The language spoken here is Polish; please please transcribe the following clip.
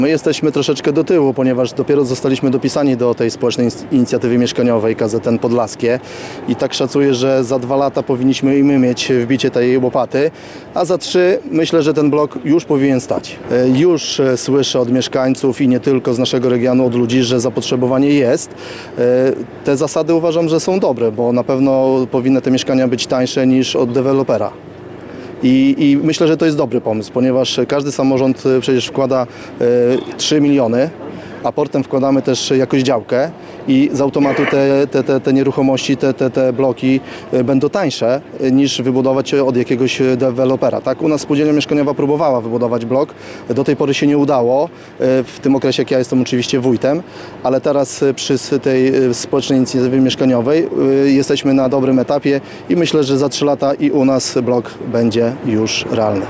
My jesteśmy troszeczkę do tyłu, ponieważ dopiero zostaliśmy dopisani do tej społecznej inicjatywy mieszkaniowej KZN Podlaskie i tak szacuję, że za 2 lata powinniśmy i my mieć wbicie tej łopaty, a za 3 myślę, że ten blok już powinien stać. Już słyszę od mieszkańców i nie tylko z naszego regionu, od ludzi, że zapotrzebowanie jest. Te zasady uważam, że są dobre, bo na pewno powinny te mieszkania być tańsze niż od dewelopera. I myślę, że to jest dobry pomysł, ponieważ każdy samorząd przecież wkłada 3 miliony, a portem wkładamy też jakąś działkę i z automatu te nieruchomości, te bloki będą tańsze niż wybudować od jakiegoś dewelopera. Tak? U nas spółdzielnia mieszkaniowa próbowała wybudować blok, do tej pory się nie udało, w tym okresie jak ja jestem oczywiście wójtem, ale teraz przy tej społecznej inicjatywie mieszkaniowej jesteśmy na dobrym etapie i myślę, że za 3 lata i u nas blok będzie już realny.